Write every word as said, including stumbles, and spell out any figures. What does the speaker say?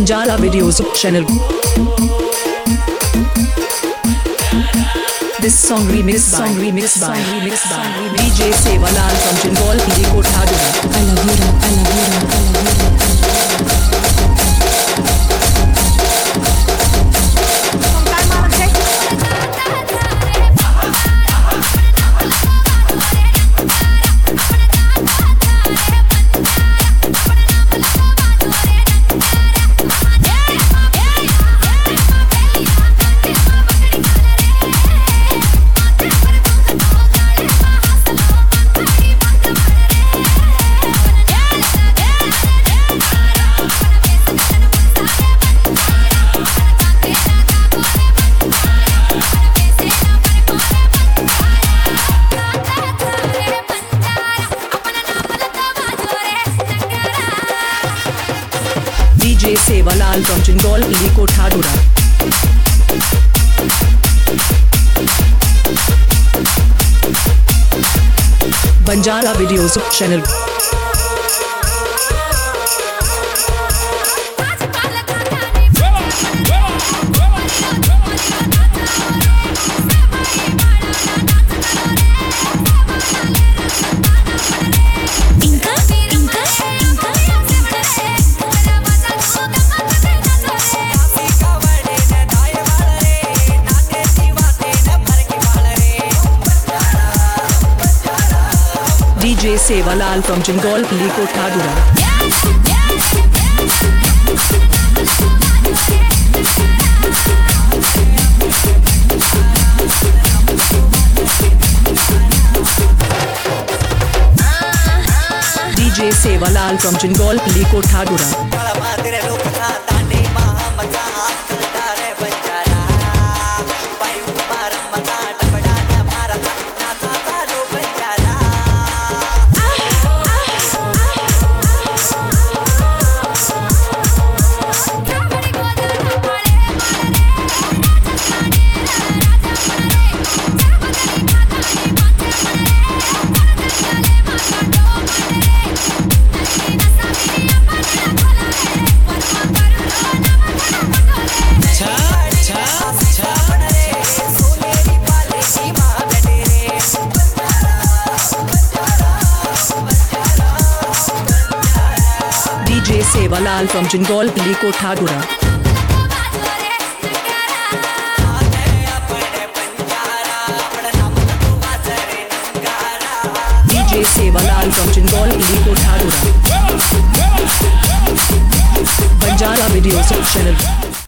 Banjara Videos channel. This song remixed by song remixed by remixed by D J Sevalal from Jindal, P D Kothadura. I love you, I love you, I love you. D J Sevalal from Jindal, P D Kothadura. Banjara Videos channel. D J Sevalal from Jindal, P D Kothadura. D J Sevalal from Jindal, P D Kothadura. D J Sevalal from Jindal, P D Kothadura. D J Sevalal from Jindal, P D Kothadura. Banjara Videos channel.